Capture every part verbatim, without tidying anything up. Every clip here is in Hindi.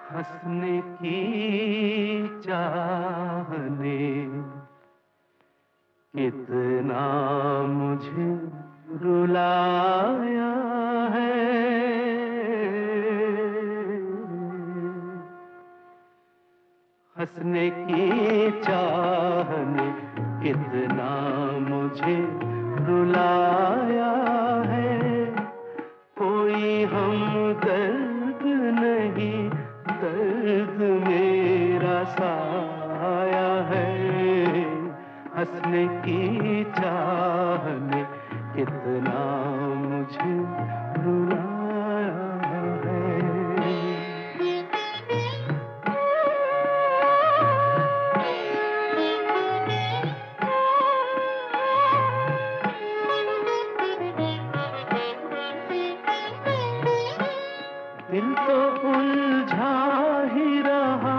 हंसने की चाहने कितना मुझे रुलाया है। हंसने की चाहने कितना मुझे रुलाया है। कोई हमदर्द नहीं, दर्द मेरा साया है। हंसने की चाहने कितना मुझे रुलाया है। दिल तो उलझा ही रहा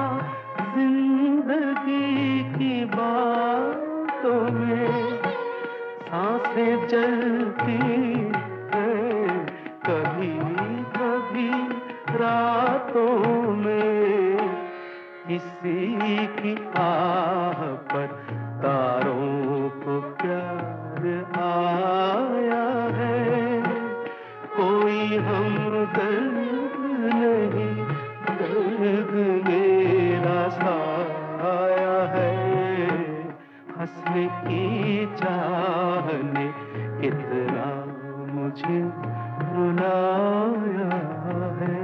जिंदगी की बातों में। सांसें चलती हैं कभी कभी रातों में। किसी की आह पर तारों को प्यार आया है। कोई हमदर्द नहीं, दर्द मेरा साया है। हंसने की चाहने कितना मुझे रुलाया है।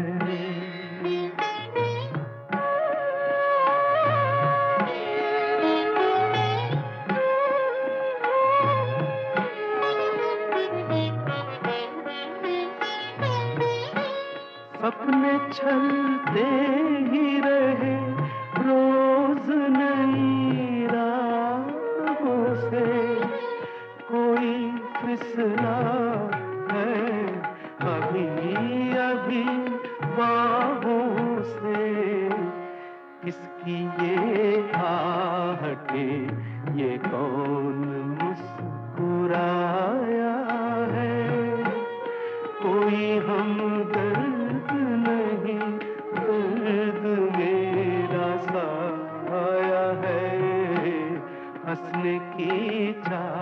सपने चलते ही रहे रोज नई राहों से। कोई फिसला है अभी अभी बाहों से। किसकी ये आहटें, ये कौन मुस्कुराया है। कोई हमदर्द नहीं, दर्द मेरा साया है। हंसने की चाह